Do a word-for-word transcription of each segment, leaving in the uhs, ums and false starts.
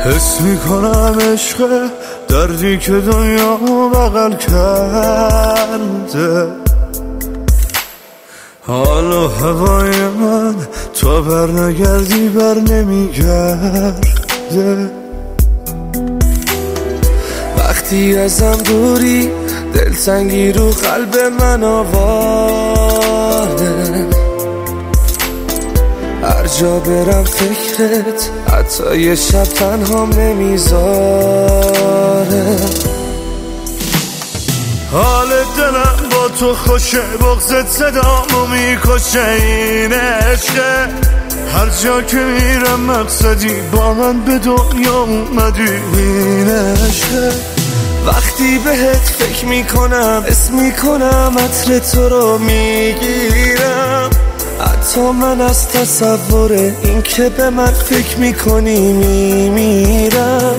حس میکنم عشق دردی که دنیا بغل کرده، حال و هوای من تا بر نگردی بر نمیگرده. وقتی ازم دوری دلتنگی رو قلب من آواره، هر جا برم فکرت حتی یه شب تنهام نمیذاره. حال دلم با تو خوشه، بغضت صدامو میکشه، این عشقه هر جا که میرم مقصدی با من به دنیا اومدی، این عشقه وقتی بهت فکر میکنم اسم میکنم عطر تو رو میگیرم، حتی من از تصور این که به من فکر میکنی میمیرم.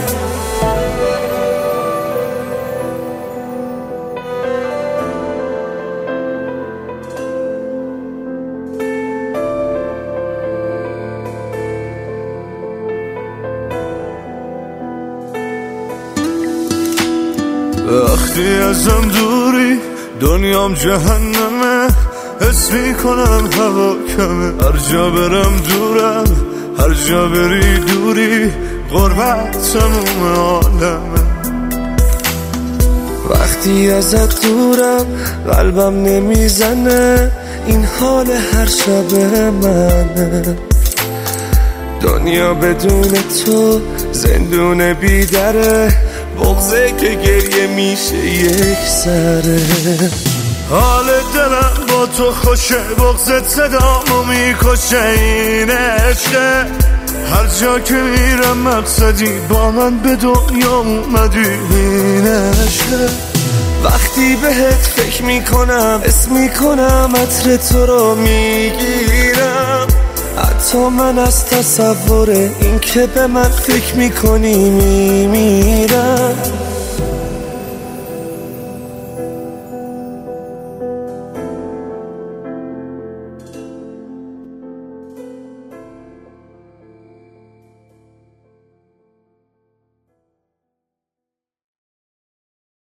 وقتی ازم دوری دنیام جهنمه، حس میکنم هوا کمه، هر جا برم دورم، هر جا بری دوری، غربت تموم عالمه. وقتی ازت دورم قلبم نمیزنه، این حال هر شب منه، دنیا بدون تو زندون بیدره، بغضه که گریه میشه یک سره. حال دلم با تو خوشه، بغضت صدامو میکشه، این عشقه هر جا که میرم مقصدی با من به دنیا اومدی، این عشقه وقتی بهت فکر میکنم اسم میکنم عطر تو رو میگیرم، حتی من از تصور این که به من فکر میکنی میمیرم.